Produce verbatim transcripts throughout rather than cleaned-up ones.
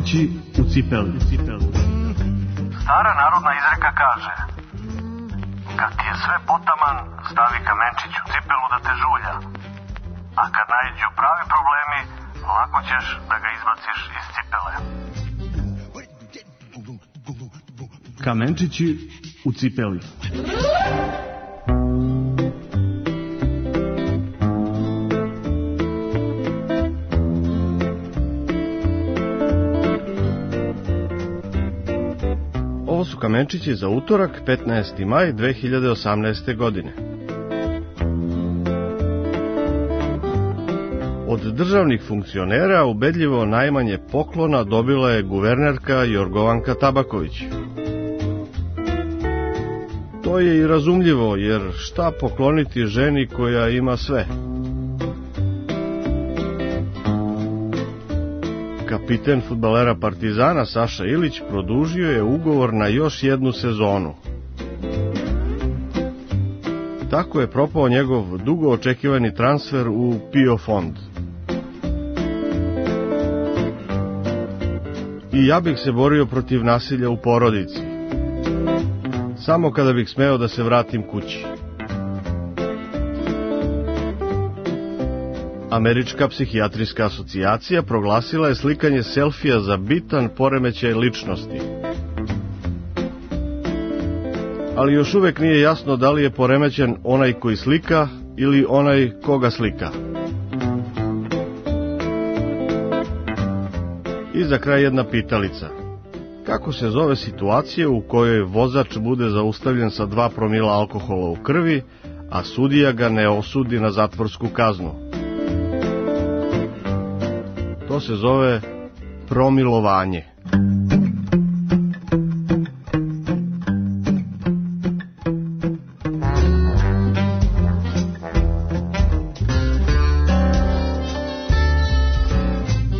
Kamenčići u cipeli. Stara narodna izreka kaže: kad ti je sve potaman, stavi kamenčić u cipelu da te žulja. A kad naiđu pravi problemi, lako ćeš da ga izbaciš iz cipele. Kamenčići u cipeli. Ovo su kamenčići za utorak, petnaesti maj dve hiljade osamnaeste. godine. Od državnih funkcionera ubedljivo najmanje poklona dobila je guvernerka Jorgovanka Tabaković. To je i razumljivo, jer šta pokloniti ženi koja ima sve? Kapiten fudbalera Partizana Saša Ilić produžio je ugovor na još jednu sezonu. Tako je propao njegov dugo očekivani transfer u PIO fond. I ja bih se borio protiv nasilja u porodici. Samo kada bih smeo da se vratim kući. Američka psihijatrijska asocijacija proglasila je slikanje selfija za bitan poremećaj ličnosti. Ali još uvek nije jasno da li je poremećen onaj koji slika ili onaj koga slika. I za kraj jedna pitalica. Kako se zove situacija u kojoj vozač bude zaustavljen sa dva promila alkohola u krvi, a sudija ga ne osudi na zatvorsku kaznu? To se zove promilovanje.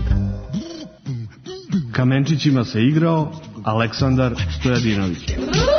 Kamenčićima se igrao Aleksandar Stojadinović.